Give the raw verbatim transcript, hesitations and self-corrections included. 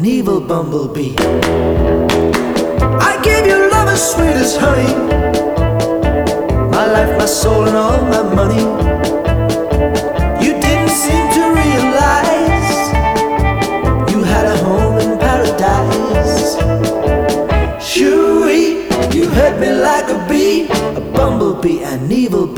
evil bumblebee. I gave you love as sweet as honey, my life, my soul, and all my money. You didn't seem to realize you had a home in paradise. Shoo-wee, you hurt me like a bee, a bumblebee, an evil bumblebee.